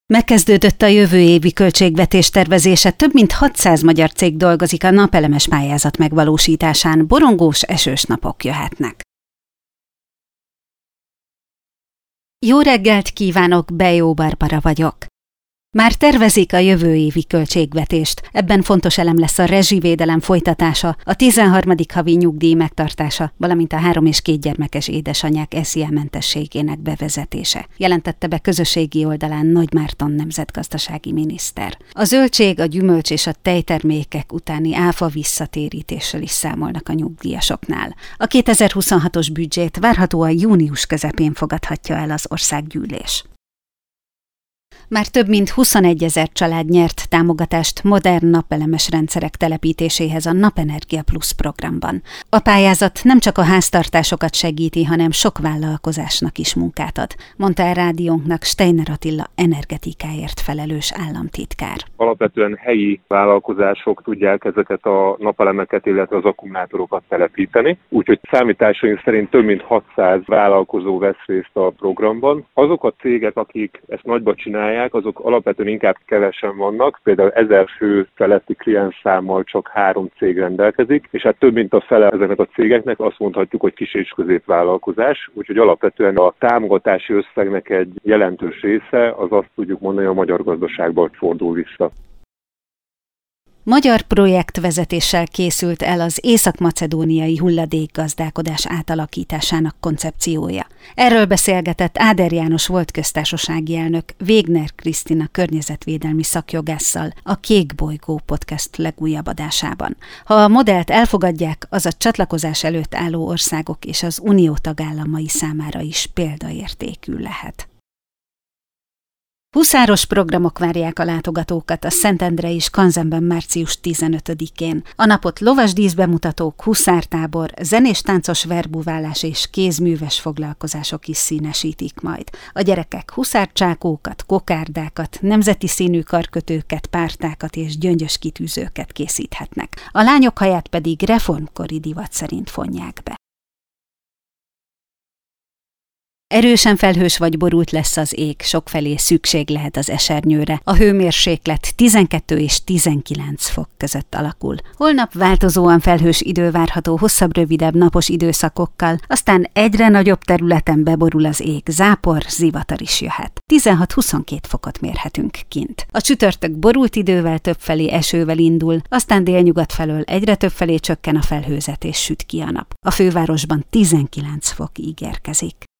Megkezdődött a jövő évi költségvetés tervezése, több mint 600 magyar cég dolgozik a napelemes pályázat megvalósításán, borongós, esős napok jöhetnek. Jó reggelt kívánok, Bejó Barbara vagyok. Már tervezik a jövő évi költségvetést, ebben fontos elem lesz a rezsivédelem folytatása, a 13. havi nyugdíj megtartása, valamint a 3 és 2 gyermekes édesanyák SZIA-mentességének bevezetése, jelentette be közösségi oldalán Nagy Márton nemzetgazdasági miniszter. A zöldség, a gyümölcs és a tejtermékek utáni áfa visszatérítéssel is számolnak a nyugdíjasoknál. A 2026-os büdzsét várhatóan június közepén fogadhatja el az országgyűlés. Már több mint 21 000 család nyert támogatást modern napelemes rendszerek telepítéséhez a Napenergia Plus programban. A pályázat nem csak a háztartásokat segíti, hanem sok vállalkozásnak is munkát ad, mondta el rádiónknak Steiner Attila energetikáért felelős államtitkár. Alapvetően helyi vállalkozások tudják ezeket a napelemeket, illetve az akkumulátorokat telepíteni, úgyhogy számításaink szerint több mint 600 vállalkozó vesz részt a programban. Azok a cégek, akik ezt nagyba csinálják, azok alapvetően inkább kevesen vannak, például 1000 fő feletti kliensszámmal csak 3 cég rendelkezik, és hát több mint a fele ezeknek a cégeknek azt mondhatjuk, hogy kis és középvállalkozás, úgyhogy alapvetően a támogatási összegnek egy jelentős része, az azt tudjuk mondani, a magyar gazdaságban fordul vissza. Magyar projektvezetéssel készült el az észak-macedóniai hulladékgazdálkodás átalakításának koncepciója. Erről beszélgetett Áder János volt köztársasági elnök Végner Krisztina környezetvédelmi szakjogásszal a Kék Bolygó podcast legújabb adásában. Ha a modellt elfogadják, az a csatlakozás előtt álló országok és az unió tagállamai számára is példaértékű lehet. Huszáros programok várják a látogatókat a Szentendrei Skanzenben március 15-én. A napot lovasdíszbemutatók, huszártábor, zenés-táncos verbuválás és kézműves foglalkozások is színesítik majd. A gyerekek huszárcsákókat, kokárdákat, nemzeti színű karkötőket, pártákat és gyöngyös kitűzőket készíthetnek. A lányok haját pedig reformkori divat szerint fonják be. Erősen felhős vagy borult lesz az ég, sokfelé szükség lehet az esernyőre. A hőmérséklet 12 és 19 fok között alakul. Holnap változóan felhős idő várható hosszabb-rövidebb napos időszakokkal, aztán egyre nagyobb területen beborul az ég, zápor, zivatar is jöhet. 16-22 fokot mérhetünk kint. A csütörtök borult idővel többfelé esővel indul, aztán délnyugat felől egyre többfelé csökken a felhőzet és süt ki a nap. A fővárosban 19 fok ígérkezik.